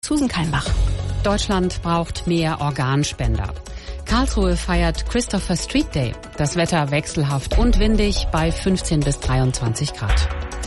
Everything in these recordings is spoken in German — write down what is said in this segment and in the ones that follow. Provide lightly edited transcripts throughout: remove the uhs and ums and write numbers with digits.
Susan Keinbach. Deutschland braucht mehr Organspender. Karlsruhe feiert Christopher Street Day. Das Wetter wechselhaft und windig bei 15 bis 23 Grad.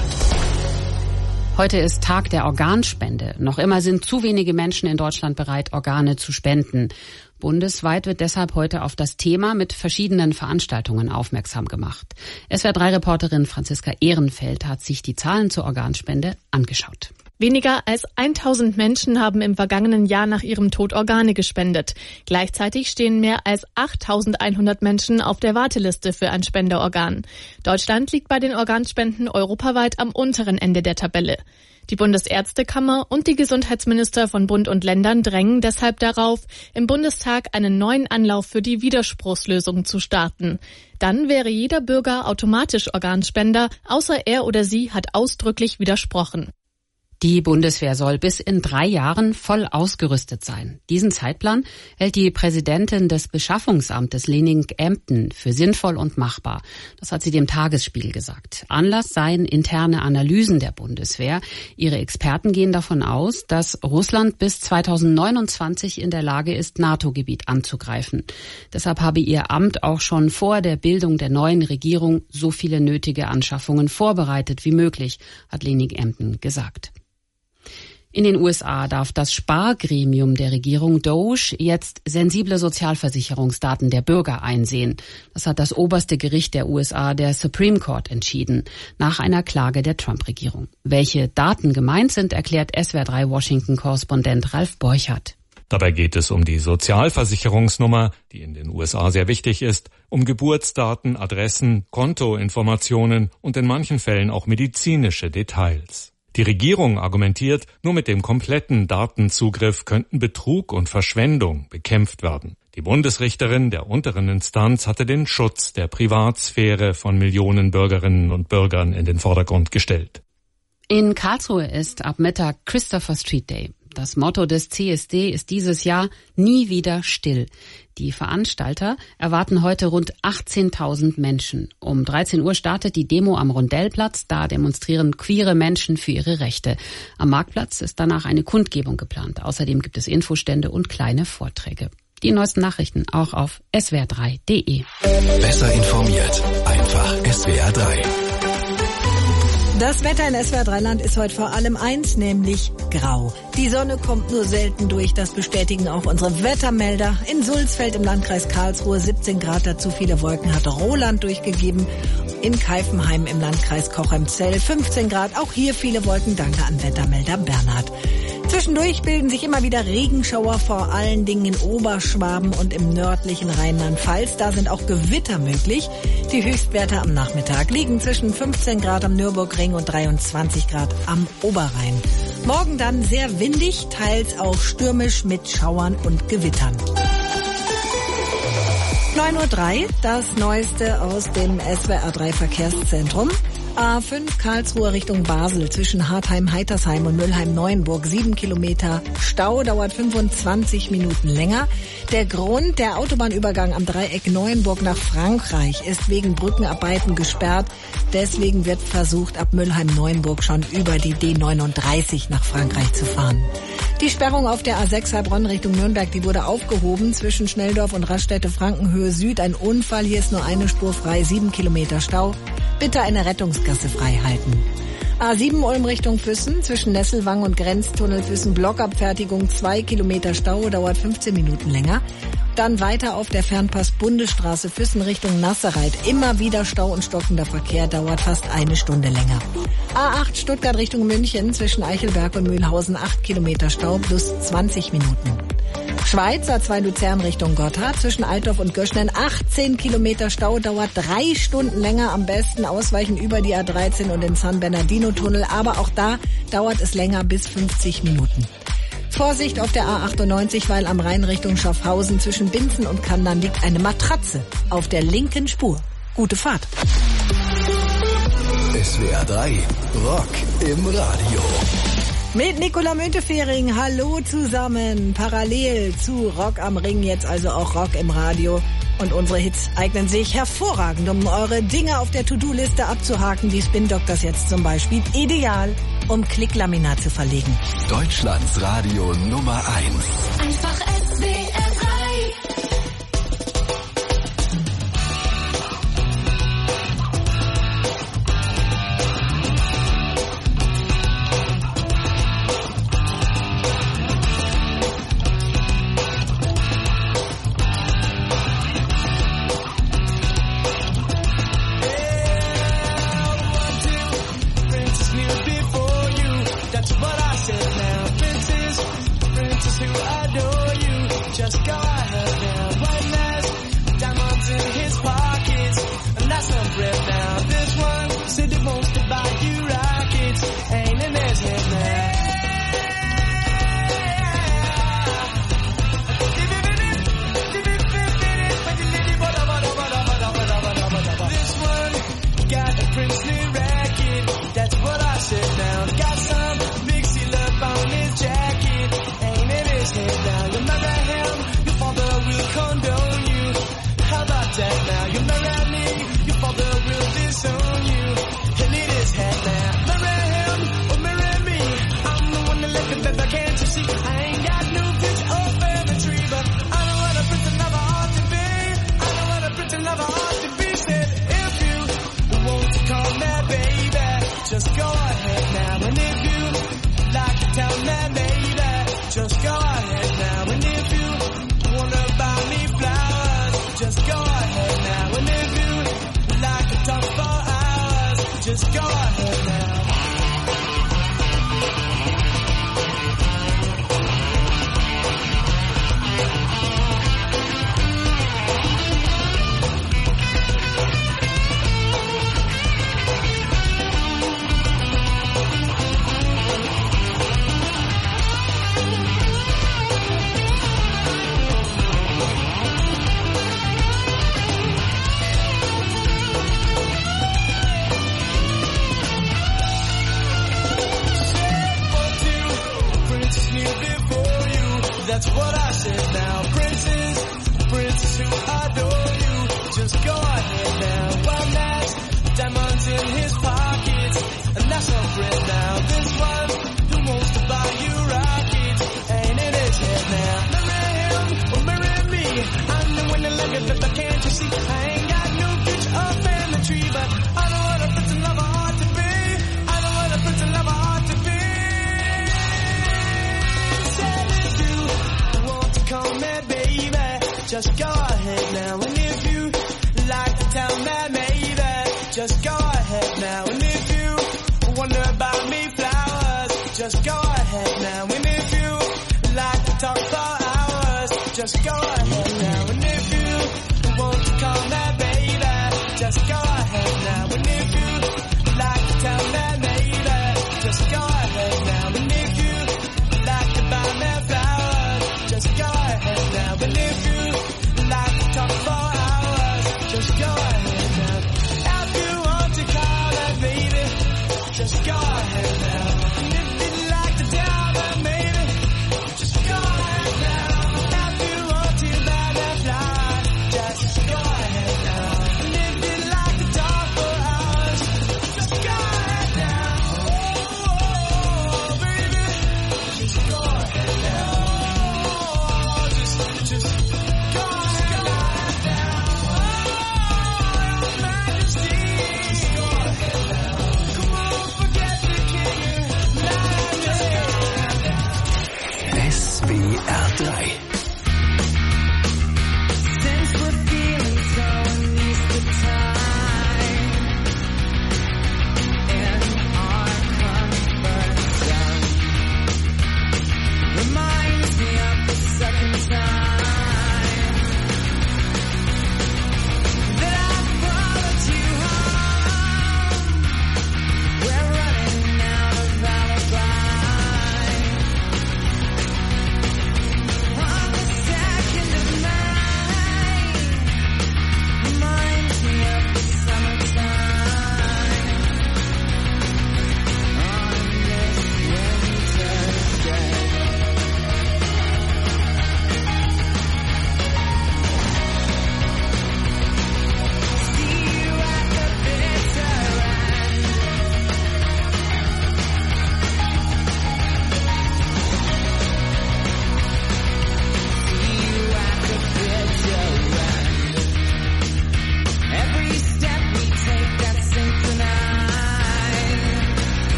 Heute ist Tag der Organspende. Noch immer sind zu wenige Menschen in Deutschland bereit, Organe zu spenden. Bundesweit wird deshalb heute auf das Thema mit verschiedenen Veranstaltungen aufmerksam gemacht. SWR3-Reporterin Franziska Ehrenfeld hat sich die Zahlen zur Organspende angeschaut. Weniger als 1000 Menschen haben im vergangenen Jahr nach ihrem Tod Organe gespendet. Gleichzeitig stehen mehr als 8100 Menschen auf der Warteliste für ein Spenderorgan. Deutschland liegt bei den Organspenden europaweit am unteren Ende der Tabelle. Die Bundesärztekammer und die Gesundheitsminister von Bund und Ländern drängen deshalb darauf, im Bundestag einen neuen Anlauf für die Widerspruchslösung zu starten. Dann wäre jeder Bürger automatisch Organspender, außer er oder sie hat ausdrücklich widersprochen. Die Bundeswehr soll bis in 3 Jahren voll ausgerüstet sein. Diesen Zeitplan hält die Präsidentin des Beschaffungsamtes Lening-Emden für sinnvoll und machbar. Das hat sie dem Tagesspiegel gesagt. Anlass seien interne Analysen der Bundeswehr. Ihre Experten gehen davon aus, dass Russland bis 2029 in der Lage ist, NATO-Gebiet anzugreifen. Deshalb habe ihr Amt auch schon vor der Bildung der neuen Regierung so viele nötige Anschaffungen vorbereitet wie möglich, hat Lening-Emden gesagt. In den USA darf das Spargremium der Regierung DOGE jetzt sensible Sozialversicherungsdaten der Bürger einsehen. Das hat das oberste Gericht der USA, der Supreme Court, entschieden, nach einer Klage der Trump-Regierung. Welche Daten gemeint sind, erklärt SWR3-Washington-Korrespondent Ralf Borchardt. Dabei geht es um die Sozialversicherungsnummer, die in den USA sehr wichtig ist, um Geburtsdaten, Adressen, Kontoinformationen und in manchen Fällen auch medizinische Details. Die Regierung argumentiert, nur mit dem kompletten Datenzugriff könnten Betrug und Verschwendung bekämpft werden. Die Bundesrichterin der unteren Instanz hatte den Schutz der Privatsphäre von Millionen Bürgerinnen und Bürgern in den Vordergrund gestellt. In Karlsruhe ist ab Mittag Christopher Street Day. Das Motto des CSD ist dieses Jahr nie wieder still. Die Veranstalter erwarten heute rund 18.000 Menschen. Um 13 Uhr startet die Demo am Rondellplatz. Da demonstrieren queere Menschen für ihre Rechte. Am Marktplatz ist danach eine Kundgebung geplant. Außerdem gibt es Infostände und kleine Vorträge. Die neuesten Nachrichten auch auf swr3.de. Besser informiert, einfach SWR3. Das Wetter in SWR3-Land ist heute vor allem eins, nämlich grau. Die Sonne kommt nur selten durch, das bestätigen auch unsere Wettermelder. In Sulzfeld im Landkreis Karlsruhe 17 Grad, dazu viele Wolken hat Roland durchgegeben. In Keifenheim im Landkreis Cochem-Zell 15 Grad, auch hier viele Wolken, danke an Wettermelder Bernhard. Zwischendurch bilden sich immer wieder Regenschauer, vor allen Dingen in Oberschwaben und im nördlichen Rheinland-Pfalz. Da sind auch Gewitter möglich. Die Höchstwerte am Nachmittag liegen zwischen 15 Grad am Nürburgring und 23 Grad am Oberrhein. Morgen dann sehr windig, teils auch stürmisch mit Schauern und Gewittern. 9:03 Uhr, das Neueste aus dem SWR3 Verkehrszentrum. A5 Karlsruhe Richtung Basel zwischen Hartheim-Heitersheim und Mülheim-Neuenburg 7 Kilometer Stau, dauert 25 Minuten länger. Der Grund, der Autobahnübergang am Dreieck Neuenburg nach Frankreich ist wegen Brückenarbeiten gesperrt. Deswegen wird versucht, ab Mülheim-Neuenburg schon über die D39 nach Frankreich zu fahren. Die Sperrung auf der A6 Heilbronn Richtung Nürnberg, die wurde aufgehoben zwischen Schnelldorf und Raststätte-Frankenhöhe Süd. Ein Unfall, hier ist nur eine Spur frei, 7 Kilometer Stau. Bitte eine Rettungsgasse frei halten. A7 Ulm Richtung Füssen, zwischen Nesselwang und Grenztunnel Füssen, Blockabfertigung, 2 Kilometer Stau, dauert 15 Minuten länger. Dann weiter auf der Fernpass-Bundesstraße Füssen Richtung Nasserreit. Immer wieder Stau und stockender Verkehr, dauert fast eine Stunde länger. A8 Stuttgart Richtung München, zwischen Eichelberg und Mühlhausen, 8 Kilometer Stau, plus 20 Minuten. Schweiz, A2 Luzern Richtung Gotthard, zwischen Altdorf und Göschnen 18 Kilometer Stau, dauert 3 Stunden länger, am besten ausweichen über die A13 und den San Bernardino-Tunnel, aber auch da dauert es länger, bis 50 Minuten. Vorsicht auf der A98, weil am Rhein Richtung Schaffhausen zwischen Binzen und Kandern liegt eine Matratze auf der linken Spur. Gute Fahrt. SWR3 Rock im Radio. Mit Nicola Müntefering, hallo zusammen. Parallel zu Rock am Ring, jetzt also auch Rock im Radio. Und unsere Hits eignen sich hervorragend, um eure Dinge auf der To-Do-Liste abzuhaken, wie Spin Doctors jetzt zum Beispiel. Ideal. um Klicklaminat zu verlegen. Deutschlands Radio Nummer 1. Einfach SWR 3.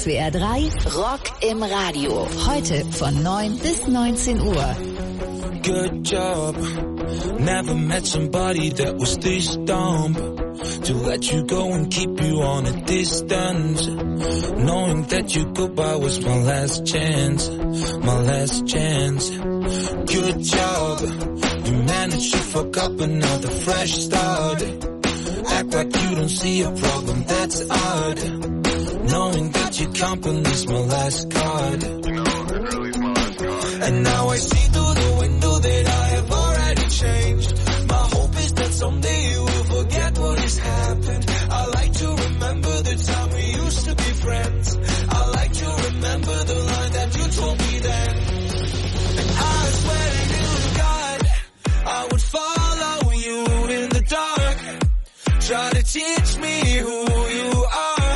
SWR 3 Rock im Radio. Heute von 9 bis 19 Uhr. Good job. Never met somebody that was this dumb to let you go and keep you on a distance. Knowing that your goodbye was my last chance. My last chance. Good job. You managed to fuck up another fresh start. Act like you don't see a problem, that's odd. Knowing that your company's my last card. And now I see through the window that I have already changed. My hope is that someday you will forget what has happened. I like to remember the time we used to be friends. I like to remember the line that you told me then. And I swear to God, I would follow you in the dark. Try to teach me who you are.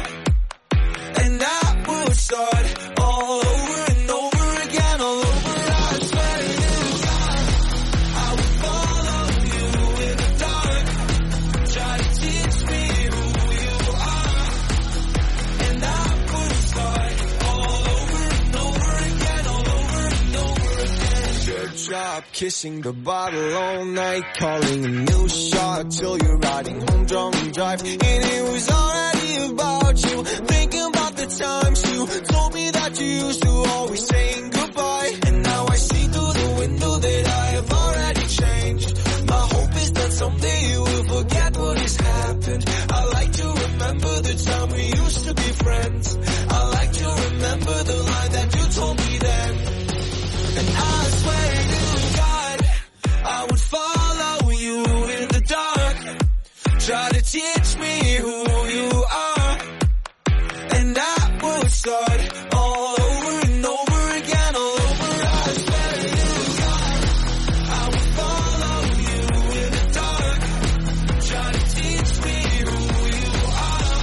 And I would start all over and over again, all over. I swear to God, I would follow you in the dark. Try to teach me who you are. And I would start all over and over again, all over and over again. Good job kissing the bottle all night, calling a new shot till you're riding home drunk and drive. And it was already about you, thinking about the times you told me that you used to always saying goodbye. And now I see through the window that I have already changed. My hope is that someday you will forget what has happened. I like to remember the time we used to be friends. I like to remember the line that you told me then. And I swear to God, I would follow you in the dark. Try to teach me who you are. And I would start all over and over again, all over. I swear to God, I would follow you in the dark. Try to teach me who you are.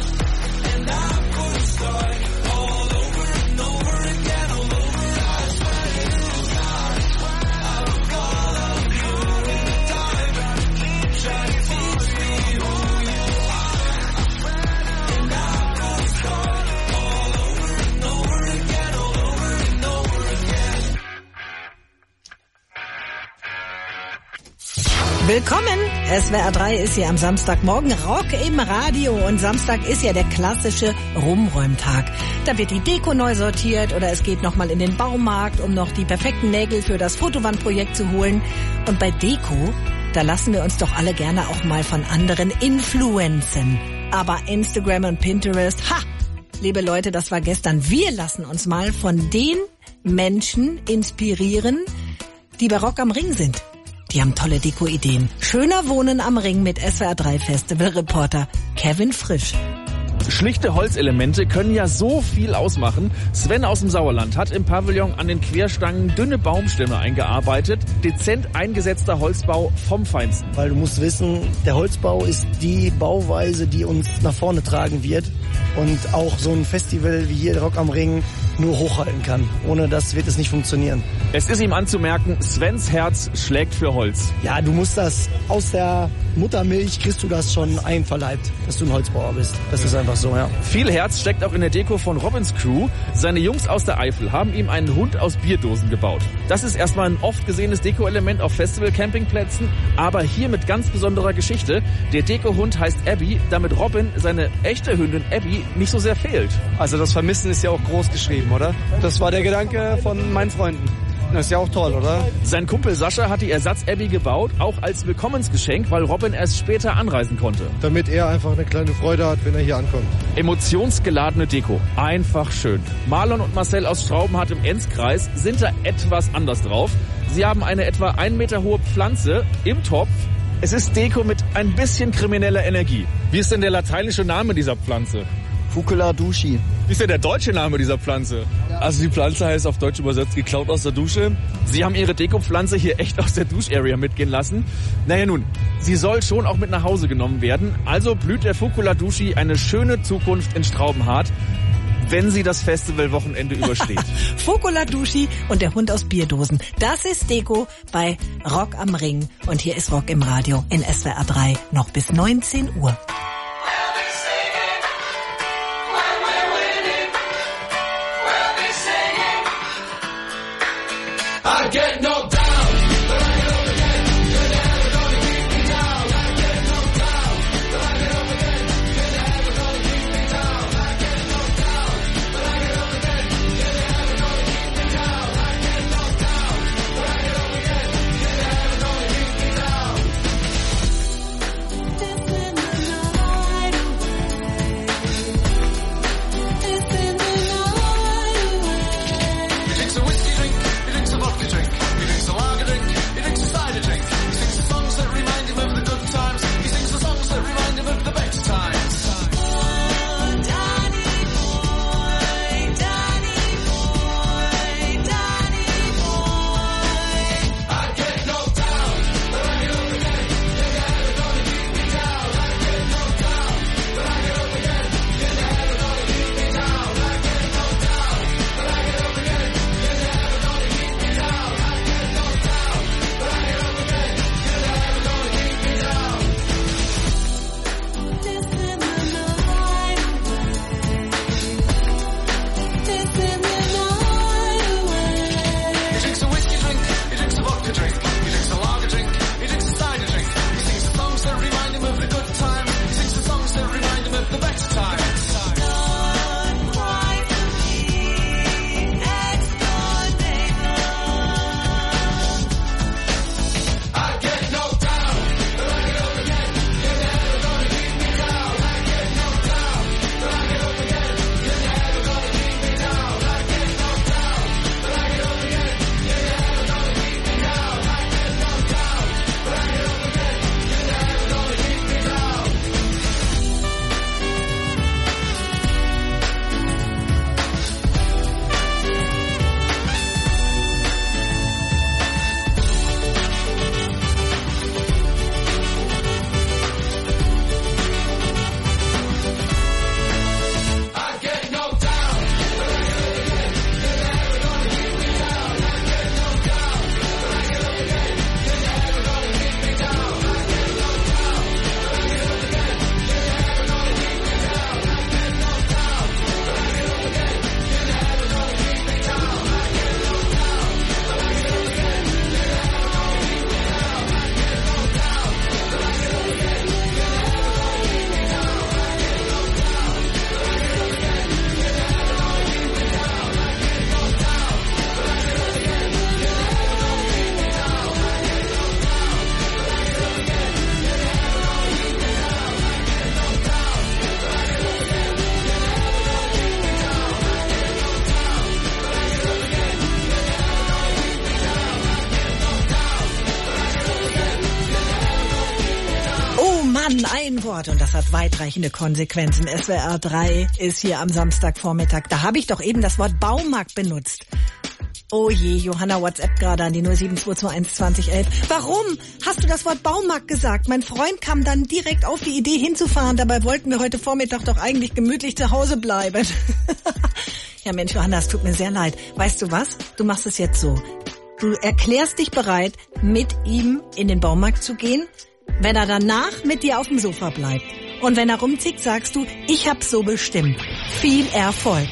And I would start all over and over again, all over. I swear to God, I would follow you in the dark. Try to teach me who you are. And I would start all over and over again, all over and over again. Willkommen! SWR 3 ist hier am Samstagmorgen Rock im Radio und Samstag ist ja der klassische Rumräumtag. Da wird die Deko neu sortiert oder es geht nochmal in den Baumarkt, um noch die perfekten Nägel für das Fotowandprojekt zu holen. Und bei Deko, da lassen wir uns doch alle gerne auch mal von anderen influenzen. Aber Instagram und Pinterest, liebe Leute, das war gestern. Wir lassen uns mal von den Menschen inspirieren, die bei Rock am Ring sind. Die haben tolle Deko-Ideen. Schöner Wohnen am Ring mit SWR 3 Festival-Reporter Kevin Frisch. Schlichte Holzelemente können ja so viel ausmachen. Sven aus dem Sauerland hat im Pavillon an den Querstangen dünne Baumstämme eingearbeitet. Dezent eingesetzter Holzbau vom Feinsten. Weil du musst wissen, der Holzbau ist die Bauweise, die uns nach vorne tragen wird. Und auch so ein Festival wie hier Rock am Ring nur hochhalten kann. Ohne das wird es nicht funktionieren. Es ist ihm anzumerken, Svens Herz schlägt für Holz. Ja, du musst das aus der Muttermilch, kriegst du das schon einverleibt, dass du ein Holzbauer bist. Das ist einfach so, ja. Viel Herz steckt auch in der Deko von Robins Crew. Seine Jungs aus der Eifel haben ihm einen Hund aus Bierdosen gebaut. Das ist erstmal ein oft gesehenes Deko-Element auf Festival-Campingplätzen, aber hier mit ganz besonderer Geschichte. Der Deko-Hund heißt Abby, damit Robin, seine echte Hündin Abby, nicht so sehr fehlt. Also das Vermissen ist ja auch groß geschrieben, oder? Das war der Gedanke von meinen Freunden. Das ist ja auch toll, oder? Sein Kumpel Sascha hat die Ersatz-Abby gebaut, auch als Willkommensgeschenk, weil Robin erst später anreisen konnte. Damit er einfach eine kleine Freude hat, wenn er hier ankommt. Emotionsgeladene Deko. Einfach schön. Marlon und Marcel aus Straubenhardt im Enzkreis sind da etwas anders drauf. Sie haben eine etwa 1 Meter hohe Pflanze im Topf. Es ist Deko mit ein bisschen krimineller Energie. Wie ist denn der lateinische Name dieser Pflanze? Fucula duschi. Wie ist denn der deutsche Name dieser Pflanze? Also die Pflanze heißt auf Deutsch übersetzt geklaut aus der Dusche. Sie haben Ihre Deko-Pflanze hier echt aus der Dusch-Area mitgehen lassen. Naja nun, sie soll schon auch mit nach Hause genommen werden. Also blüht der Fucula duschi eine schöne Zukunft in Straubenhardt, wenn sie das Festivalwochenende übersteht. Fucula duschi und der Hund aus Bierdosen. Das ist Deko bei Rock am Ring. Und hier ist Rock im Radio in SWR 3 noch bis 19 Uhr. I get knocked down, but I get up again. You're never gonna keep me down. I get knocked down, but I get up again. You're never gonna keep me down. I get knocked down, but I get up again. You're never gonna keep me down. I get knocked down, but I get up again. You're never gonna keep me down. Ein Wort und das hat weitreichende Konsequenzen. SWR 3 ist hier am Samstagvormittag. Da habe ich doch eben das Wort Baumarkt benutzt. Oh je, Johanna WhatsApp gerade an die 07221 2011. Warum hast du das Wort Baumarkt gesagt? Mein Freund kam dann direkt auf die Idee hinzufahren. Dabei wollten wir heute Vormittag doch eigentlich gemütlich zu Hause bleiben. Ja Mensch, Johanna, es tut mir sehr leid. Weißt du was? Du machst es jetzt so. Du erklärst dich bereit, mit ihm in den Baumarkt zu gehen, wenn er danach mit dir auf dem Sofa bleibt. Und wenn er rumzieht, sagst du, ich hab's so bestimmt. Viel Erfolg.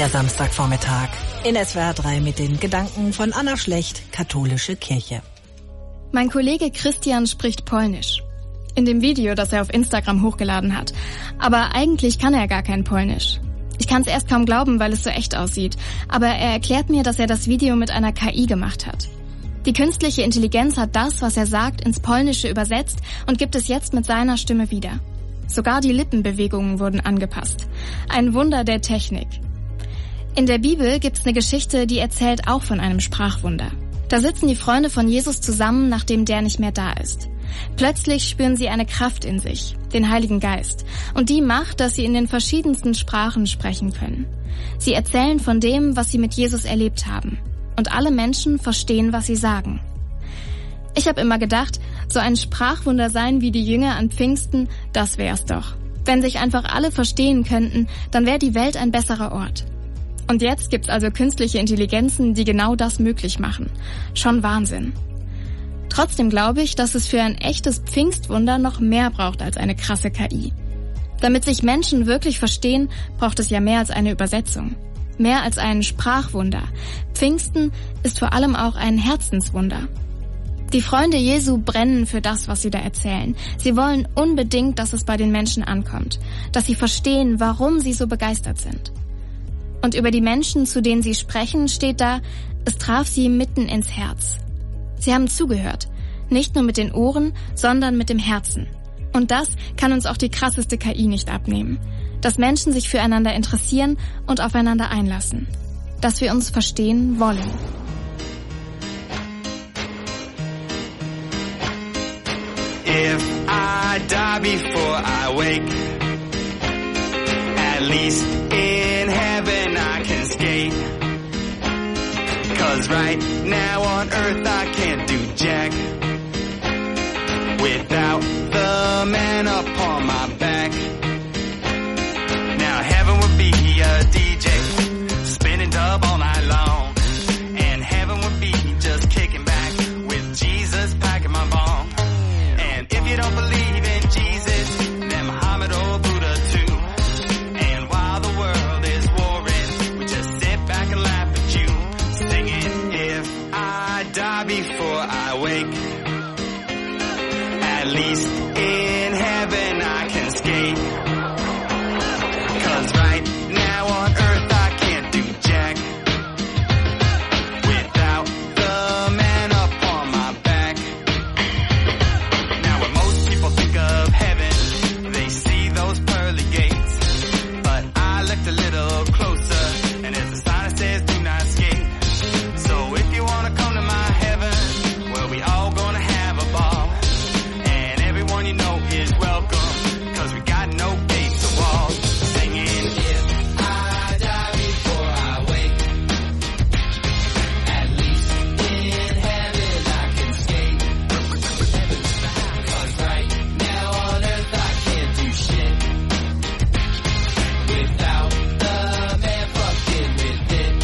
Der Samstagvormittag in SWR 3 mit den Gedanken von Anna Schlecht, Katholische Kirche. Mein Kollege Christian spricht Polnisch. In dem Video, das er auf Instagram hochgeladen hat. Aber eigentlich kann er gar kein Polnisch. Ich kann es erst kaum glauben, weil es so echt aussieht. Aber er erklärt mir, dass er das Video mit einer KI gemacht hat. Die künstliche Intelligenz hat das, was er sagt, ins Polnische übersetzt und gibt es jetzt mit seiner Stimme wieder. Sogar die Lippenbewegungen wurden angepasst. Ein Wunder der Technik. In der Bibel gibt's eine Geschichte, die erzählt auch von einem Sprachwunder. Da sitzen die Freunde von Jesus zusammen, nachdem der nicht mehr da ist. Plötzlich spüren sie eine Kraft in sich, den Heiligen Geist. Und die macht, dass sie in den verschiedensten Sprachen sprechen können. Sie erzählen von dem, was sie mit Jesus erlebt haben. Und alle Menschen verstehen, was sie sagen. Ich habe immer gedacht, so ein Sprachwunder sein wie die Jünger an Pfingsten, das wär's doch. Wenn sich einfach alle verstehen könnten, dann wäre die Welt ein besserer Ort. Und jetzt gibt's also künstliche Intelligenzen, die genau das möglich machen. Schon Wahnsinn. Trotzdem glaube ich, dass es für ein echtes Pfingstwunder noch mehr braucht als eine krasse KI. Damit sich Menschen wirklich verstehen, braucht es ja mehr als eine Übersetzung. Mehr als ein Sprachwunder. Pfingsten ist vor allem auch ein Herzenswunder. Die Freunde Jesu brennen für das, was sie da erzählen. Sie wollen unbedingt, dass es bei den Menschen ankommt. Dass sie verstehen, warum sie so begeistert sind. Und über die Menschen, zu denen sie sprechen, steht da, es traf sie mitten ins Herz. Sie haben zugehört. Nicht nur mit den Ohren, sondern mit dem Herzen. Und das kann uns auch die krasseste KI nicht abnehmen. Dass Menschen sich füreinander interessieren und aufeinander einlassen. Dass wir uns verstehen wollen. If I die before I wake, at least in heaven I can skate. 'Cause right now on earth I can't do jack without the man upon my back. Now heaven would be a DJ spinning dub all night long, and heaven would be just kicking back with Jesus packing my bomb. And if you don't believe in Jesus, then Muhammad or Buddha too. And while the world is warring, we just sit back and laugh at you, singing, if I die before I wake, at least in heaven I can skate. 'Cause right now on earth I can't do jack without the man upon my back. Now when most people think of heaven, they see those pearly gates. But I looked a little closer, and there's a sign that says do not skate. So if you wanna come to my heaven, well, we all gonna have a ball. And everyone you know is welcome, 'cause we got no gates or walls. Singing, if I die before I wake, at least in heaven I can skate. 'Cause right now on earth I can't do shit without the man fucking with it.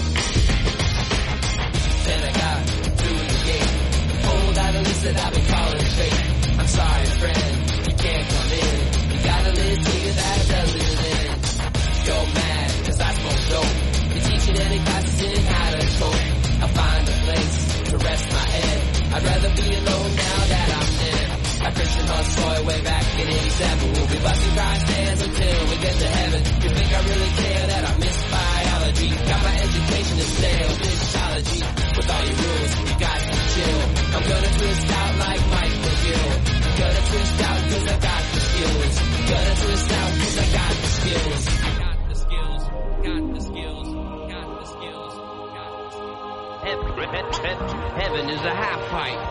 Then I got through the gate. Hold out a list that I've been calling fake. I'm sorry, friend, you can't come in. You got a list here that doesn't end. You're mad, 'cause I smoke dope. You're teaching any classes in how to cope. I'll find a place to rest my head. I'd rather be alone now that I'm dead. A Christian soil way back in 87. We'll be busting Christ hands until we get to heaven. You think I really care that I miss biology? Got my education in stale physiology. With all your rules, you got to chill. I'm gonna twist out like Mike McGill. Gonna twist out 'cause I got the skills. Gonna twist out 'cause I got the skills. Got the skills, got the skills, got the skills, got the skills. Heaven is a half pipe.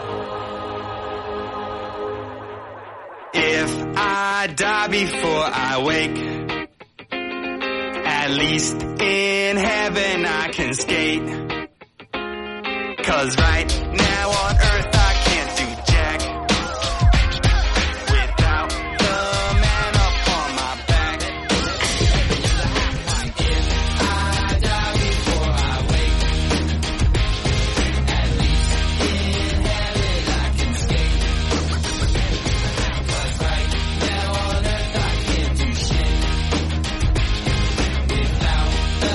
If I die before I wake, at least in heaven I can skate. 'Cause right now on earth I can't do jack without the man upon my back. If I die before I wake, at least in heaven I can skate. 'Cause right now on earth I can't do shit without the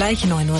gleich 9.30 Uhr.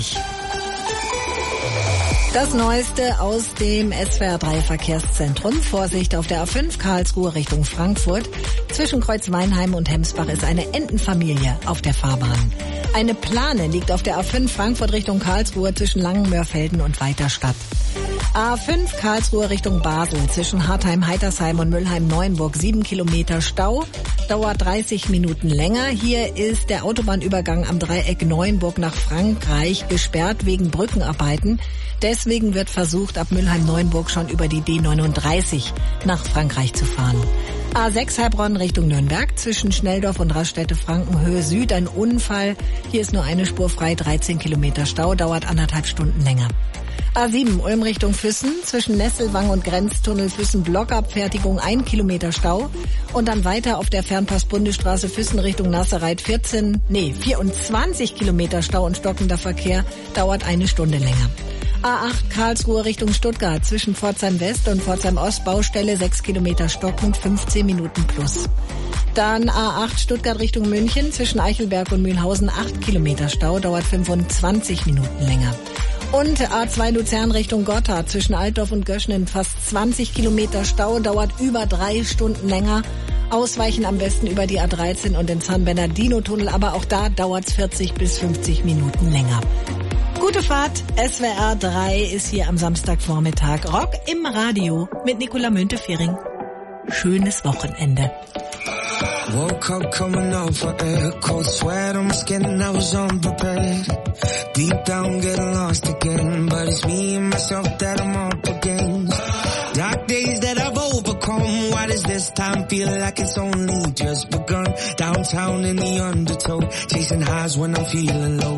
Das Neueste aus dem SWR3 Verkehrszentrum. Vorsicht auf der A5 Karlsruhe Richtung Frankfurt. Zwischen Kreuz-Weinheim und Hemsbach ist eine Entenfamilie auf der Fahrbahn. Eine Plane liegt auf der A5 Frankfurt Richtung Karlsruhe zwischen Langenmörfelden und Weiterstadt. A5 Karlsruhe Richtung Basel zwischen Hartheim-Heitersheim und Mülheim-Neuenburg 7 Kilometer Stau. Dauert 30 Minuten länger. Hier ist der Autobahnübergang am Dreieck Neuenburg nach Frankreich gesperrt wegen Brückenarbeiten. Deswegen wird versucht, ab Mülheim-Neuenburg schon über die D39 nach Frankreich zu fahren. A6 Heilbronn Richtung Nürnberg zwischen Schnelldorf und Raststätte-Frankenhöhe Süd ein Unfall. Hier ist nur eine Spur frei, 13 Kilometer Stau, dauert 1,5 Stunden länger. A7 Ulm Richtung Füssen zwischen Nesselwang und Grenztunnel Füssen Blockabfertigung 1 Kilometer Stau und dann weiter auf der Fernpass-Bundesstraße Füssen Richtung Nassereit 24 Kilometer Stau und stockender Verkehr, dauert 1 Stunde länger. A8 Karlsruhe Richtung Stuttgart zwischen Pforzheim West und Pforzheim Ost Baustelle 6 Kilometer stockend, 15 Minuten plus. Dann A8 Stuttgart Richtung München zwischen Eichelberg und Mühlhausen 8 Kilometer Stau, dauert 25 Minuten länger. Und A2 Luzern Richtung Gotthard zwischen Altdorf und Göschnen fast 20 Kilometer Stau, dauert über 3 Stunden länger. Ausweichen am besten über die A13 und den San Bernardino-Tunnel, aber auch da dauert's 40 bis 50 Minuten länger. Gute Fahrt, SWR 3 ist hier am Samstagvormittag. Rock im Radio mit Nicola Müntefering. Schönes Wochenende. Woke up coming off of air, cold sweat on my skin, I was unprepared. Deep down getting lost again, but it's me and myself that I'm up against. Dark days that I've overcome, why does this time feel like it's only just begun? Downtown in the undertow, chasing highs when I'm feeling low.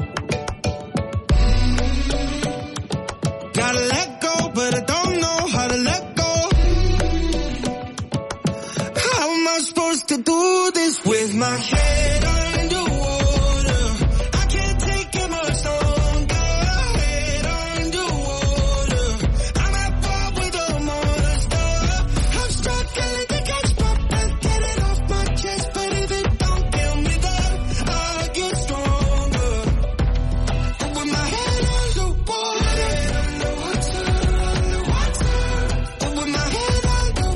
Gotta let go, but I don't know how to let go. How am I supposed to do this with my head underwater? I can't take it much longer. Head underwater. I'm at war with a monster. I'm struggling to catch my breath, get it off my chest, but if it don't kill me, then I'll get stronger. And with my head underwater, and with my head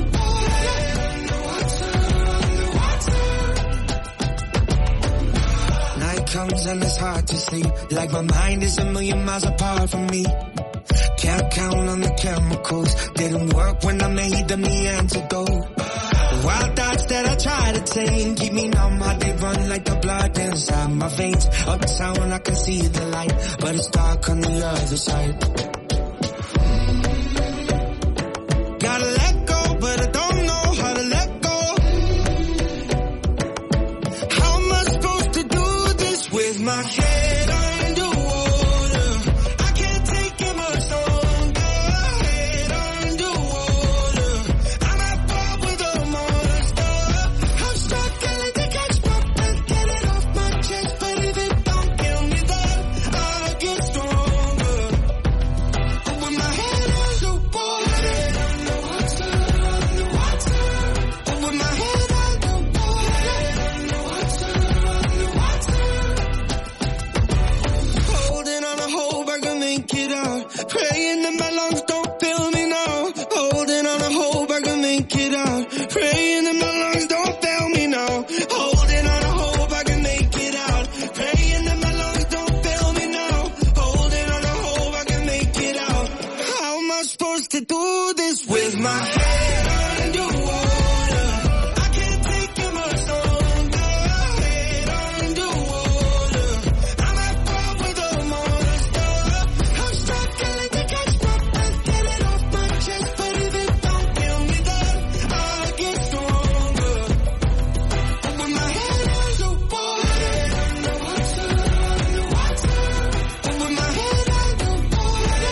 comes and it's hard to sleep, like my mind is a million miles apart from me. Can't count on the chemicals, didn't work when I made them the antidote. Wild thoughts that I try to tame keep me numb, how they run like the blood inside my veins. Uptown I can see the light, but it's dark on the other side. Gotta let go, but I don't know how to let go. How am I supposed to do this with my head underwater? I can't take it much longer. Head underwater. I'm at war with a monster. I'm struggling to catch my breath, get it off my chest, but if it don't kill me, then I'll get stronger. And with my head underwater, and with my head holding on a hope I can make it out. Praying that my lungs don't fail me now. Holding on a hope I can make it out. Praying that my lungs don't fail me now. Holding on a hope I can make it out. Praying that my lungs don't fail me now. Holding on a hope I can make it out. How am I supposed to do this with my head underwater? I can't take it much longer. Head underwater. I'm at war with a monster. I'm struggling to catch my breath, get it off my chest, but if it don't kill me, then I'll get stronger. And with my head underwater, and with my head underwater, and with my head underwater,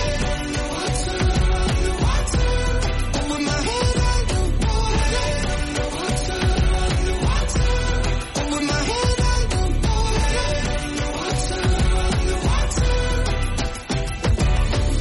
and with my head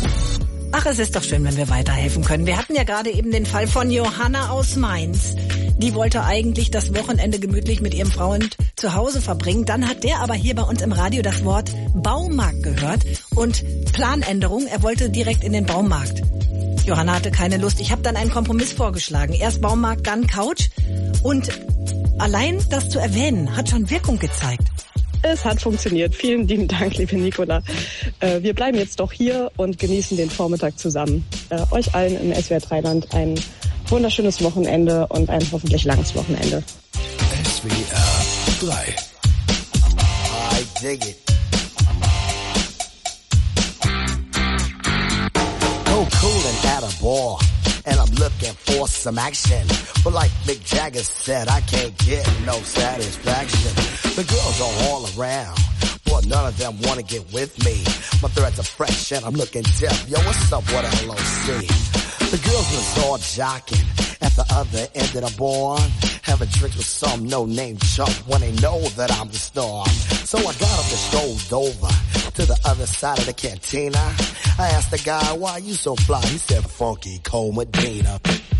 Ach, es ist doch schön, wenn wir weiterhelfen können. Wir hatten ja gerade eben den Fall von Johanna aus Mainz. Die wollte eigentlich das Wochenende gemütlich mit ihrem Freund zu Hause verbringen. Dann hat der aber hier bei uns im Radio das Wort Baumarkt gehört und Planänderung. Er wollte direkt in den Baumarkt. Johanna hatte keine Lust. Ich habe dann einen Kompromiss vorgeschlagen. Erst Baumarkt, dann Couch. Und allein das zu erwähnen, hat schon Wirkung gezeigt. Es hat funktioniert. Vielen lieben Dank, liebe Nicola. Wir bleiben jetzt doch hier und genießen den Vormittag zusammen. Euch allen im SWR 3-Land ein wunderschönes Wochenende und ein hoffentlich langes Wochenende. SWR 3. I dig it. So cool and at a bar, and I'm looking for some action. But like Mick Jagger said, I can't get no satisfaction. The girls are all around, but none of them wanna get with me. My threads are fresh and I'm looking deaf. Yo, what's up with LOC? The girls was all jocking at the other end of the bar, having drinks with some no-name chump when they know that I'm the star. So I got up and strolled over to the other side of the cantina. I asked the guy, why you so fly? He said, Funky Cole Medina.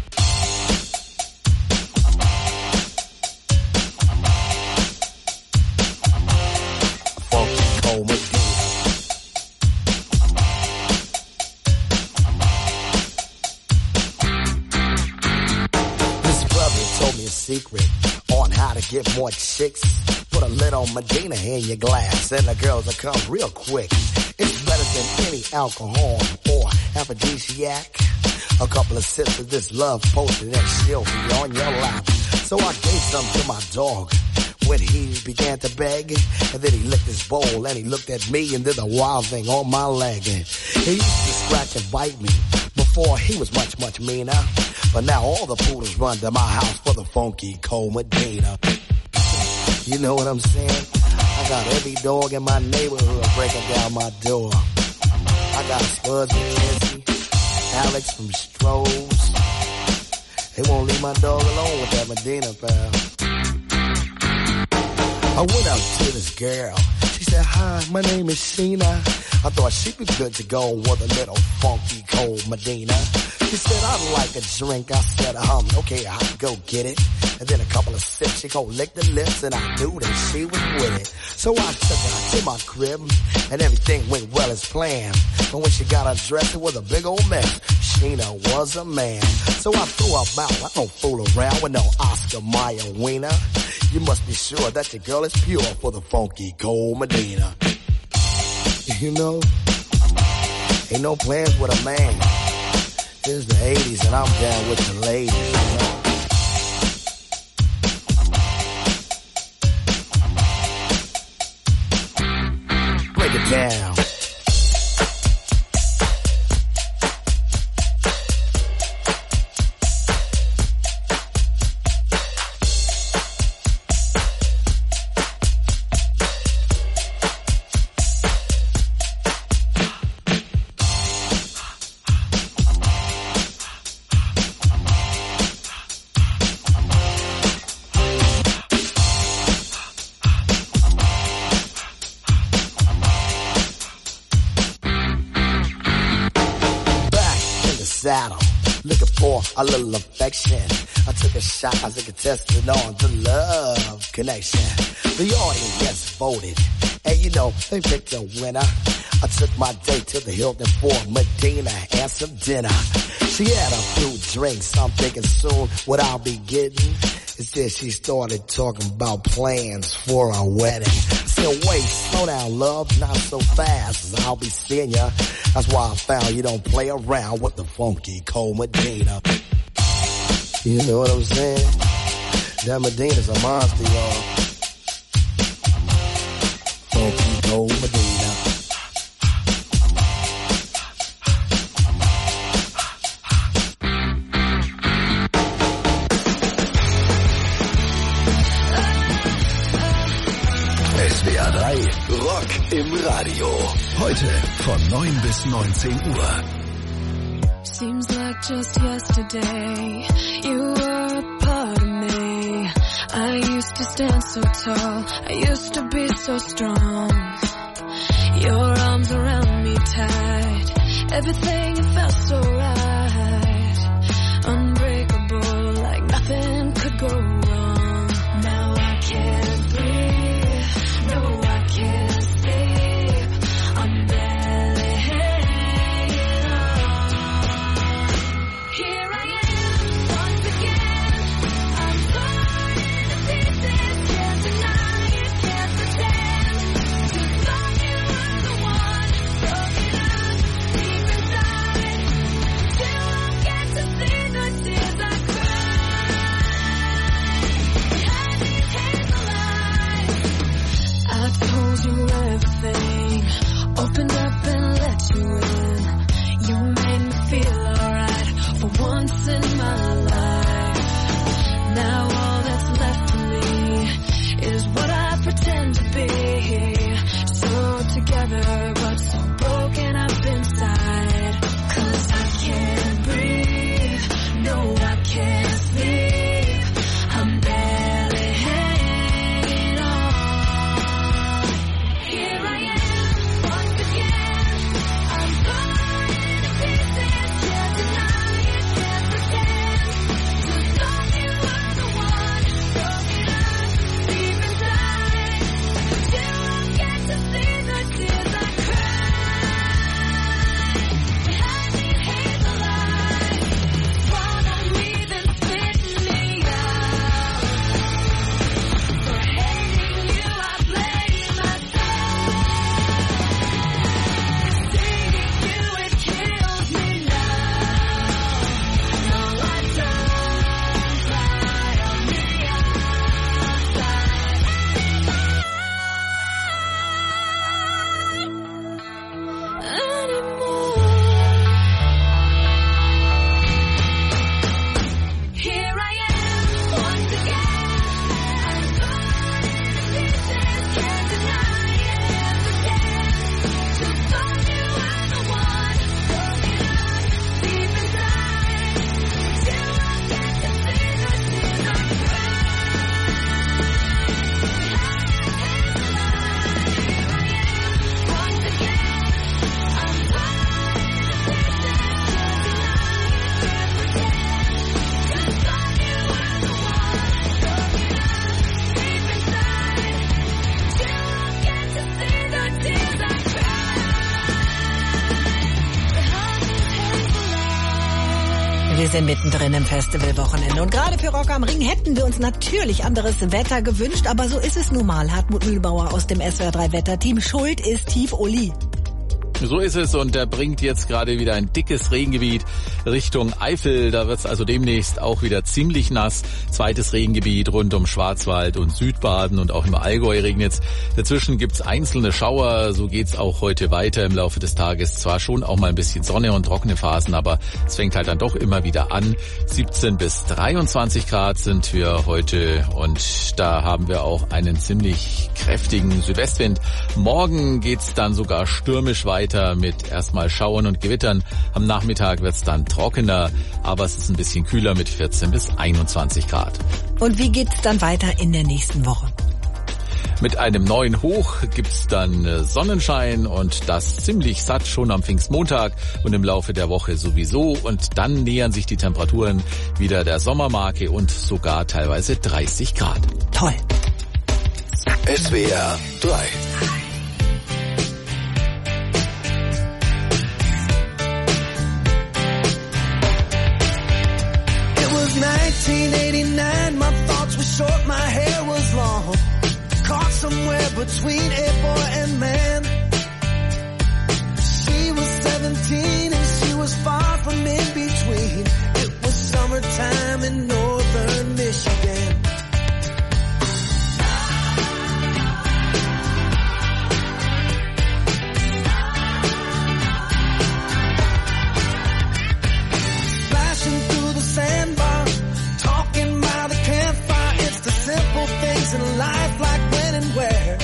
Funky Cole Medina. This brother told me a secret on how to get more chicks. Put a little Medina in your glass and the girls will come real quick. It's better than any alcohol or aphrodisiac. A couple of sips of this love potion and she'll be on your lap. So I gave some to my dog when he began to beg. And then he licked his bowl and he looked at me and did a wild thing on my leg. And he used to scratch and bite me before he was much, much meaner. But now all the poodles run to my house for the Funky Cole Medina. You know what I'm saying? I got every dog in my neighborhood breaking down my door. I got Spuds McKenzie, Alex from Strohs. They won't leave my dog alone with that Medina, pal. I went out to this girl. She said, hi, my name is Sheena. I thought she'd be good to go with a little Funky Cole Medina. She said, I'd like a drink. I said, okay, I'll go get it. And then a couple of sips, she go lick the lips, and I knew that she was with it. So I took her to my crib, and everything went well as planned. But when she got undressed, it was a big old mess. Sheena was a man. So I threw her out. I don't fool around with no Oscar Mayer wiener. You must be sure that your girl is pure for the Funky Cole Medina. You know, ain't no plans with a man. This is the 80s and I'm down with the ladies, you know. Break it down. Saddle, looking for a little affection. I took a shot, I was contested on the love connection. The audience voted, and you know, they picked a winner. I took my date to the Hilton for Medina and some dinner. She had a few drinks, I'm thinking soon what I'll be getting is that she started talking about plans for our wedding. I said, wait, slow down, love, not so fast, as I'll be seeing ya. That's why I found you don't play around with the Funky Cole Medina. You know what I'm saying? That Medina's a monster, y'all. Funky Cole Medina. SWR 3 Rock im Radio. Heute von 9 bis 19 Uhr. Seems like just yesterday you were a part of me. I used to stand so tall, I used to be so strong. Your arms around me tight, everything felt so right. Unbreakable, like nothing could go Wir sind mittendrin im Festivalwochenende und gerade für Rock am Ring hätten wir uns natürlich anderes Wetter gewünscht, aber so ist es nun mal. Hartmut Mühlbauer aus dem SWR3 Wetterteam. Schuld ist tief Uli. So ist es und er bringt jetzt gerade wieder ein dickes Regengebiet Richtung Eifel. Da wird es also demnächst auch wieder ziemlich nass. Zweites Regengebiet rund um Schwarzwald und Südbaden und auch im Allgäu regnet es. Dazwischen gibt's einzelne Schauer. So geht's auch heute weiter im Laufe des Tages. Zwar schon auch mal ein bisschen Sonne und trockene Phasen, aber es fängt halt dann doch immer wieder an. 17 bis 23 Grad sind wir heute und da haben wir auch einen ziemlich kräftigen Südwestwind. Morgen geht's dann sogar stürmisch weiter mit erstmal Schauern und Gewittern. Am Nachmittag wird's dann trockener, aber es ist ein bisschen kühler mit 14 bis 21 Grad. Und wie geht's dann weiter in der nächsten Woche? Mit einem neuen Hoch gibt's dann Sonnenschein und das ziemlich satt schon am Pfingstmontag und im Laufe der Woche sowieso. Und dann nähern sich die Temperaturen wieder der Sommermarke und sogar teilweise 30 Grad. Toll. SWR 3. It was 1989, my thoughts were short, my hair was long. Caught somewhere between a boy and man. She was 17 and she was far from in between. It was summertime in northern Michigan. Splashing through the sandbar, talking by the campfire. It's the simple things in life, like when and where.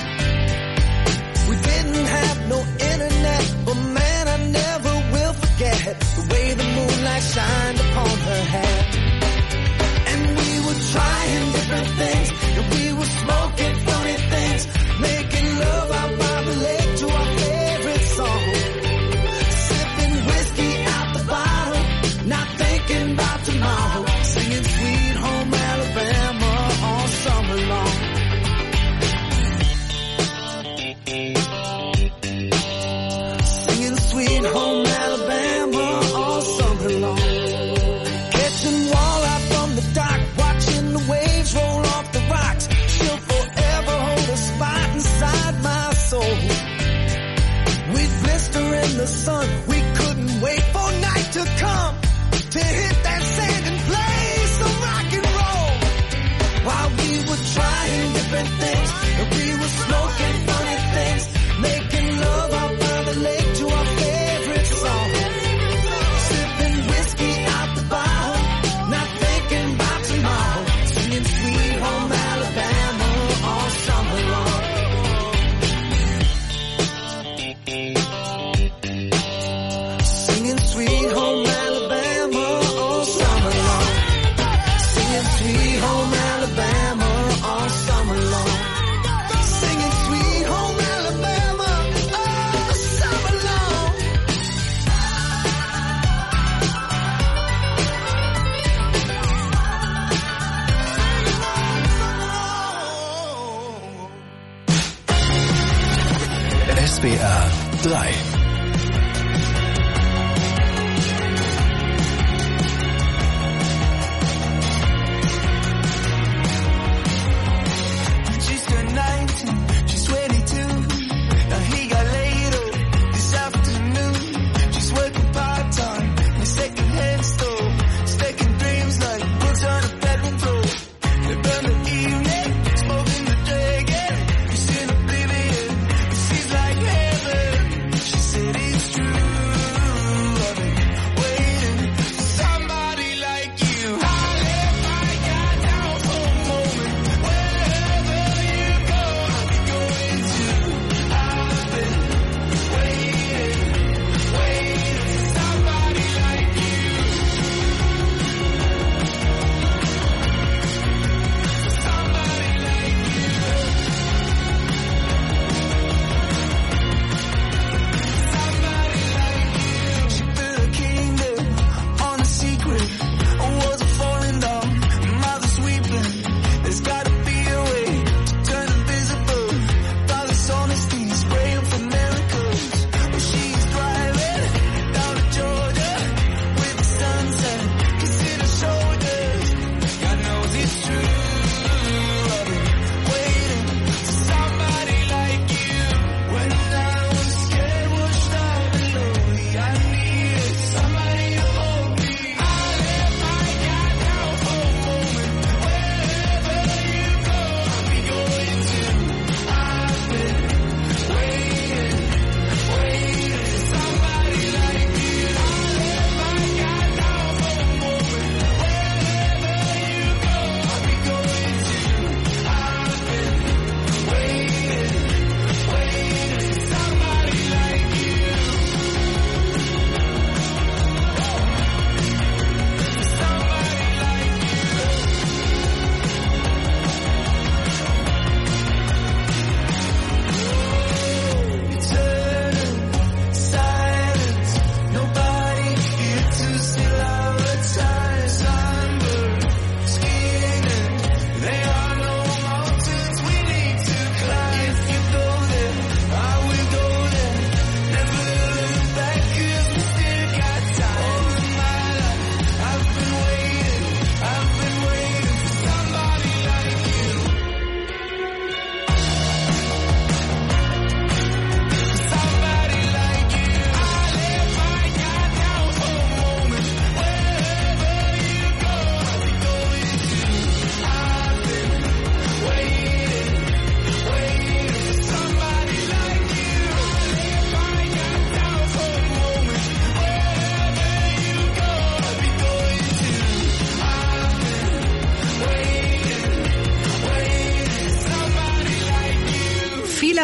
We didn't have no internet, but man, I never will forget the way the moonlight shined upon her hair. And we were trying different things, and we were smoking funny things, making love out by the lake to our favorite song. Sipping whiskey out the bottle, not thinking about tomorrow, singing Sweet Home Alabama all summer long. Singing Sweet Home Alabama all summer long. Catching walleye from the dock, watching the waves roll off the rocks. She'll forever hold a spot inside my soul. We'd blister in the sun, we couldn't wait for night to come to hit that sand and play some rock and roll. While we were trying different things, and we were smoking funny things, making love out by the lake to our favorite song. Sipping whiskey out the bottle, not thinking about tomorrow, singing Sweet Home Alabama all summer long. Singing Sweet Home Alabama all summer long. Singing Sweet Home Alabama all summer long. Singing Sweet Home Alabama all summer long. SWR 3. She's turned 19, she's 22. Now he got laid up this afternoon. She's working part-time in a second-hand store, stacking dreams like books on a bedroom floor. We burn the evening, smoking the dragon. She's in oblivion, it seems like heaven. She's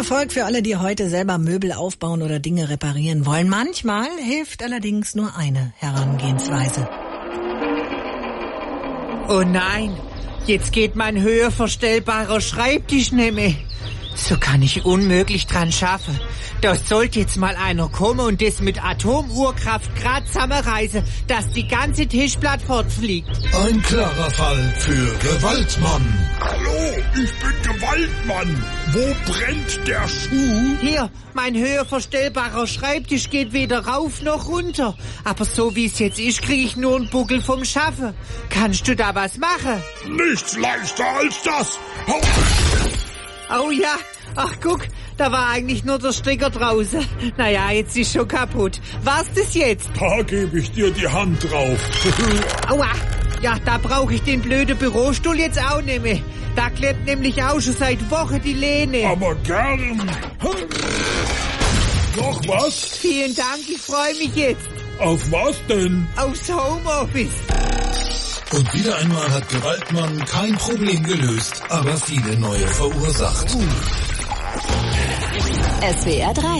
Erfolg für alle, die heute selber Möbel aufbauen oder Dinge reparieren wollen. Manchmal hilft allerdings nur eine Herangehensweise. Oh nein, jetzt geht mein höherverstellbarer Schreibtisch nicht mehr. So kann ich unmöglich dran schaffen. Da sollte jetzt mal einer kommen und das mit Atomuhrkraft grad zusammenreißen, dass die ganze Tischplatte fortfliegt. Ein klarer Fall für Gewaltmann. Hallo, ich bin Gewaltmann. Wo brennt der Schuh? Hier, mein höherverstellbarer Schreibtisch geht weder rauf noch runter. Aber so wie es jetzt ist, kriege ich nur einen Buckel vom Schaffen. Kannst du da was machen? Nichts leichter als das. Oh ja, ach guck, da war eigentlich nur der Stecker draußen. Naja, jetzt ist schon kaputt. War's das jetzt? Da gebe ich dir die Hand drauf. Aua, ja, da brauche ich den blöden Bürostuhl jetzt auch nicht mehr. Da klebt nämlich auch schon seit Wochen die Lehne. Aber gern. Noch was? Vielen Dank, ich freue mich jetzt. Auf was denn? Aufs Homeoffice. Und wieder einmal hat Gewaltmann kein Problem gelöst, aber viele neue verursacht. SWR 3.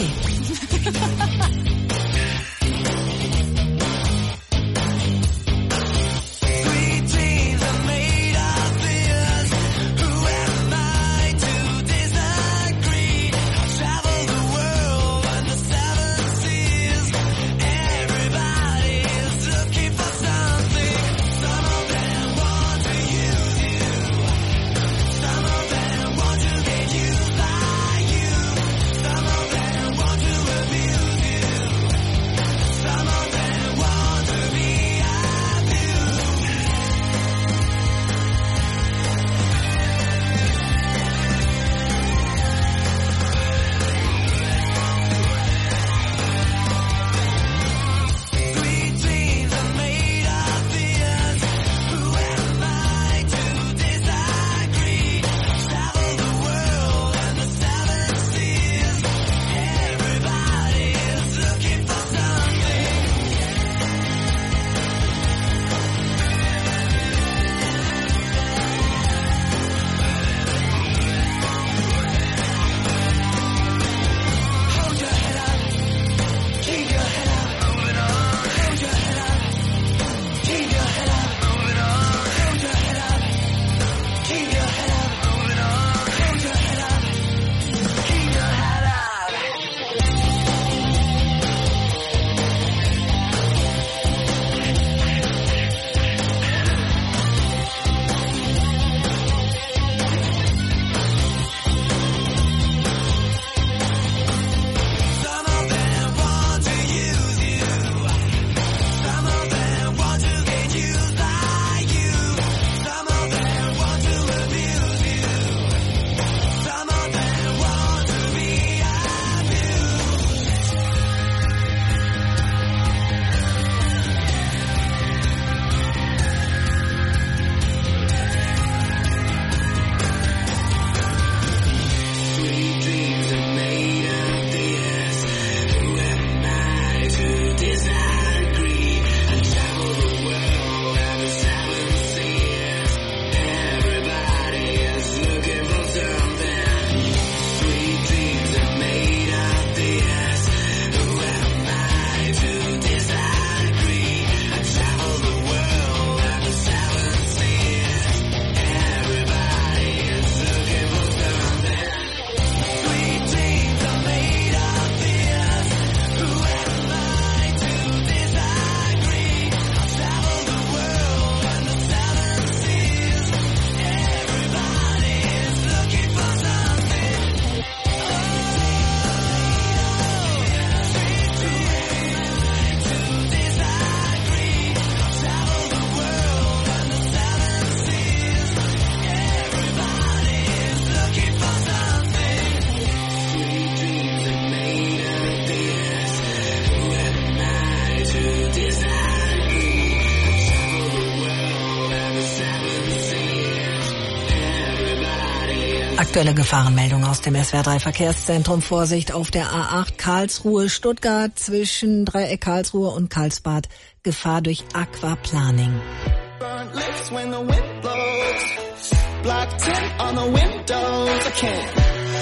Aktuelle Gefahrenmeldung aus dem SWR 3 Verkehrszentrum. Vorsicht auf der A8 Karlsruhe-Stuttgart zwischen Dreieck Karlsruhe und Karlsbad. Gefahr durch Aquaplaning.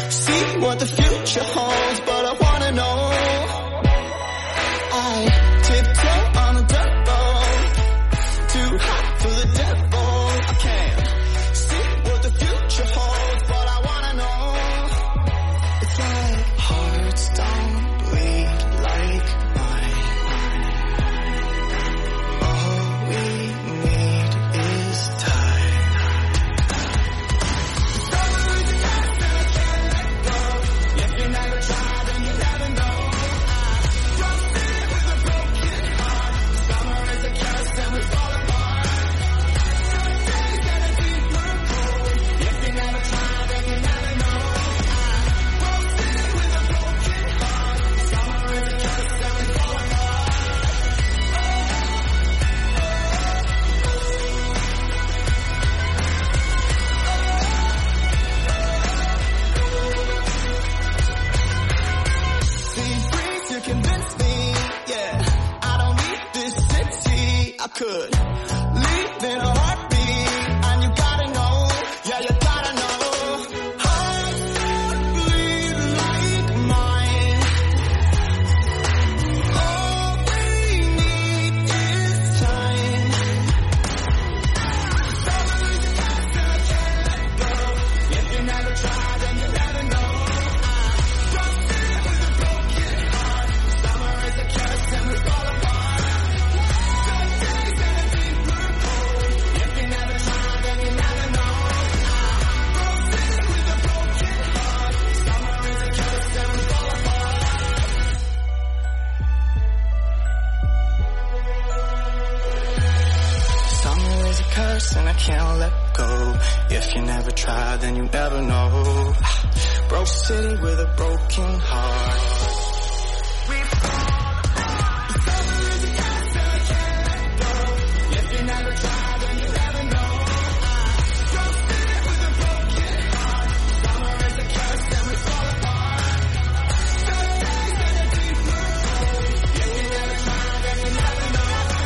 see what the future holds, but I wanna know. I tiptoe on a dirt road, too hot for the devil. I can't see what the future holds, but I wanna know. It's like hearts don't bleed like mine. All we need is time. Summer is a curse and I can't let go. If you never try, then you never know. I trust it with a broken heart. Summer is a curse and we fall apart. Some days that are deeper cold. If you never try, then you never know. I trust it with a broken heart. Summer is a curse and we fall apart. See, breeze, you convince me, yeah. I don't need this city. I could leave in a heartbeat, and you gotta know, yeah, you gotta know. Hearts don't bleed like mine. All we need is time. Summer is a curse and I can't let go. If you never try, then you never know. Trust it with a broken heart. Summer is a curse and we fall apart. Some days that are deeper cold. If you never try, then you never know. Trust it with a broken heart. Summer is a curse and we fall apart. Summer is a curse and I can't let go. If you never try, then you never know. Broke city with a broken heart. Summer is a curse and I can't let go. If you never try, then you never know. Trust it with a broken heart. Summer is a curse and we fall apart. Some days that are deeper cold. If you never try, then you never know.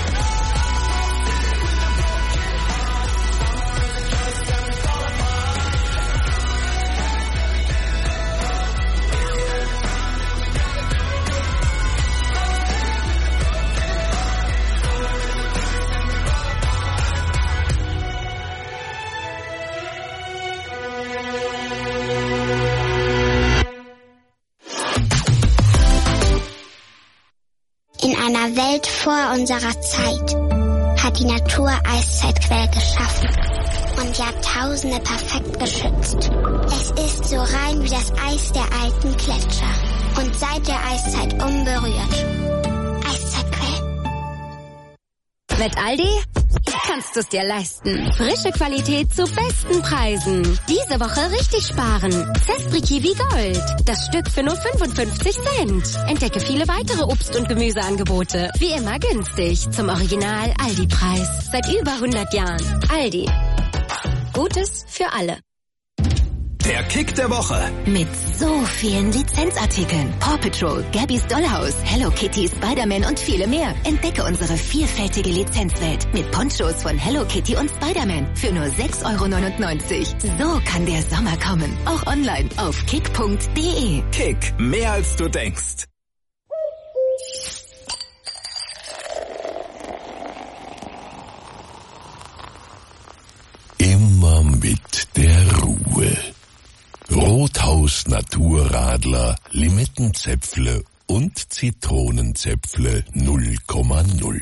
In einer Welt vor unserer Zeit hat die Natur Eiszeitquellen geschaffen und Jahrtausende perfekt geschützt. Es ist so rein wie das Eis der alten Gletscher und seit der Eiszeit unberührt. Eiszeitquellen. Mit Aldi kannst du es dir leisten. Frische Qualität zu besten Preisen. Diese Woche richtig sparen. Zespri Kiwi Gold. Das Stück für nur 55 Cent. Entdecke viele weitere Obst- und Gemüseangebote. Wie immer günstig. Zum Original Aldi-Preis. Seit über 100 Jahren. Aldi. Gutes für alle. Der Kick der Woche. Mit so vielen Lizenzartikeln. Paw Patrol, Gabby's Dollhouse, Hello Kitty, Spider-Man und viele mehr. Entdecke unsere vielfältige Lizenzwelt mit Ponchos von Hello Kitty und Spider-Man für nur 6,99 €. So kann der Sommer kommen. Auch online auf kick.de. Kick, mehr als du denkst. Immer mit der Ruhe. Rothaus Naturradler, Limettenzäpfle und Zitronenzäpfle 0,0.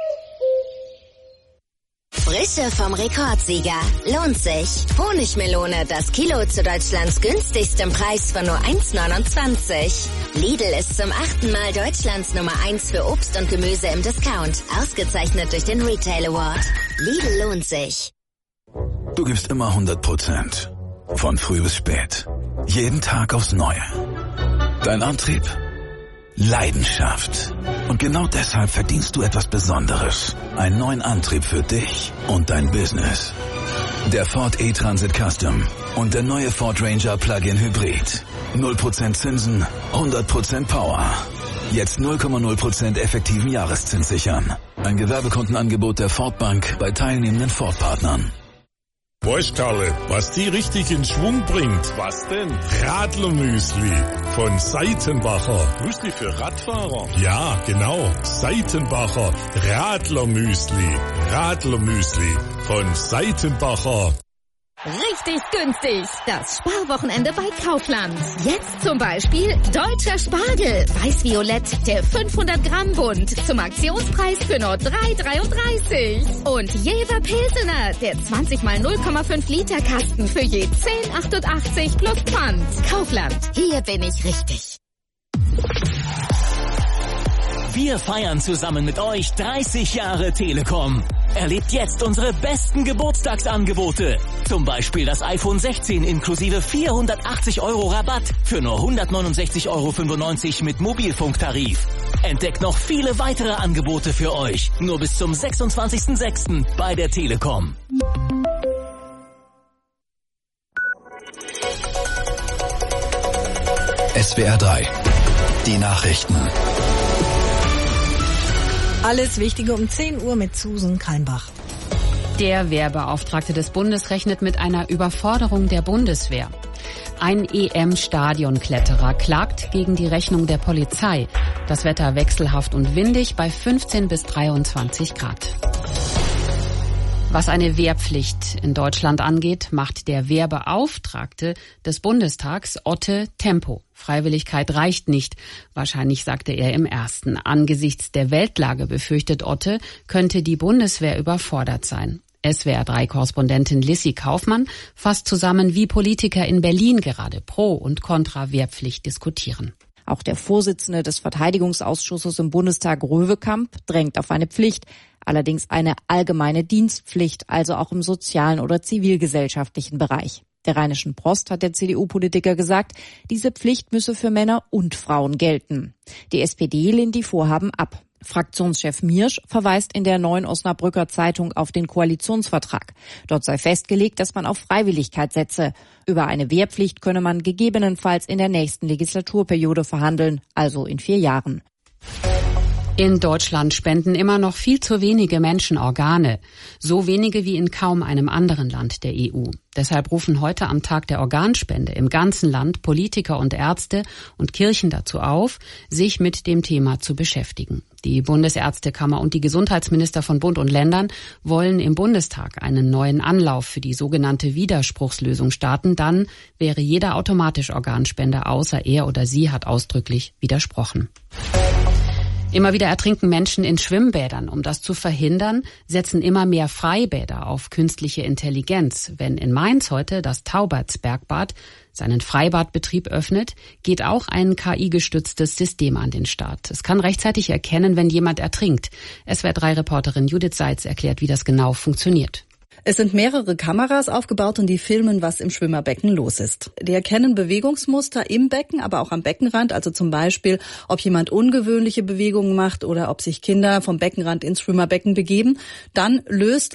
Frische vom Rekordsieger. Lohnt sich. Honigmelone, das Kilo zu Deutschlands günstigstem Preis von nur 1,29 €. Lidl ist zum 8. Mal Deutschlands Nummer 1 für Obst und Gemüse im Discount. Ausgezeichnet durch den Retail Award. Lidl lohnt sich. Du gibst immer 100%. Von früh bis spät. Jeden Tag aufs Neue. Dein Antrieb? Leidenschaft. Und genau deshalb verdienst du etwas Besonderes. Einen neuen Antrieb für dich und dein Business. Der Ford E-Transit Custom und der neue Ford Ranger Plug-in Hybrid. 0% Zinsen, 100% Power. Jetzt 0,0% effektiven Jahreszins sichern. Ein Gewerbekundenangebot der Ford Bank bei teilnehmenden Ford-Partnern. Weißt Karle, was die richtig in Schwung bringt? Was denn? Radlermüsli von Seitenbacher. Müsli für Radfahrer? Ja, genau. Seitenbacher Radlermüsli. Radlermüsli von Seitenbacher. Richtig günstig. Das Sparwochenende bei Kaufland. Jetzt zum Beispiel deutscher Spargel. Weiß-Violett, der 500 Gramm Bund. Zum Aktionspreis für nur 3,33. Und Jever Pilsener, der 20 mal 0,5 Liter Kasten für je 10,88 plus Pfand. Kaufland. Hier bin ich richtig. Wir feiern zusammen mit euch 30 Jahre Telekom. Erlebt jetzt unsere besten Geburtstagsangebote. Zum Beispiel das iPhone 16 inklusive 480 € Rabatt für nur 169,95 € mit Mobilfunktarif. Entdeckt noch viele weitere Angebote für euch. Nur bis zum 26.06. bei der Telekom. SWR 3. Die Nachrichten. Alles Wichtige um 10 Uhr mit Susan Kalmbach. Der Wehrbeauftragte des Bundes rechnet mit einer Überforderung der Bundeswehr. Ein EM-Stadionkletterer klagt gegen die Rechnung der Polizei. Das Wetter wechselhaft und windig bei 15 bis 23 Grad. Was eine Wehrpflicht in Deutschland angeht, macht der Wehrbeauftragte des Bundestags Otte Tempo. Freiwilligkeit reicht nicht. Wahrscheinlich sagte er im ersten. Angesichts der Weltlage, befürchtet Otte, könnte die Bundeswehr überfordert sein. SWR3-Korrespondentin Lissy Kaufmann fasst zusammen, wie Politiker in Berlin gerade Pro- und Kontra-Wehrpflicht diskutieren. Auch der Vorsitzende des Verteidigungsausschusses im Bundestag, Röwekamp, drängt auf eine Pflicht. Allerdings eine allgemeine Dienstpflicht, also auch im sozialen oder zivilgesellschaftlichen Bereich. Der Rheinischen Post hat der CDU-Politiker gesagt, diese Pflicht müsse für Männer und Frauen gelten. Die SPD lehnt die Vorhaben ab. Fraktionschef Miersch verweist in der Neuen Osnabrücker Zeitung auf den Koalitionsvertrag. Dort sei festgelegt, dass man auf Freiwilligkeit setze. Über eine Wehrpflicht könne man gegebenenfalls in der nächsten Legislaturperiode verhandeln, also in 4 Jahren. In Deutschland spenden immer noch viel zu wenige Menschen Organe. So wenige wie in kaum einem anderen Land der EU. Deshalb rufen heute am Tag der Organspende im ganzen Land Politiker und Ärzte und Kirchen dazu auf, sich mit dem Thema zu beschäftigen. Die Bundesärztekammer und die Gesundheitsminister von Bund und Ländern wollen im Bundestag einen neuen Anlauf für die sogenannte Widerspruchslösung starten. Dann wäre jeder automatisch Organspender, außer er oder sie hat ausdrücklich widersprochen. Immer wieder ertrinken Menschen in Schwimmbädern. Um das zu verhindern, setzen immer mehr Freibäder auf künstliche Intelligenz. Wenn in Mainz heute das Taubertsbergbad seinen Freibadbetrieb öffnet, geht auch ein KI-gestütztes System an den Start. Es kann rechtzeitig erkennen, wenn jemand ertrinkt. SWR3-Reporterin Judith Seitz erklärt, wie das genau funktioniert. Es sind mehrere Kameras aufgebaut und die filmen, was im Schwimmerbecken los ist. Die erkennen Bewegungsmuster im Becken, aber auch am Beckenrand, also zum Beispiel, ob jemand ungewöhnliche Bewegungen macht oder ob sich Kinder vom Beckenrand ins Schwimmerbecken begeben. Dann löst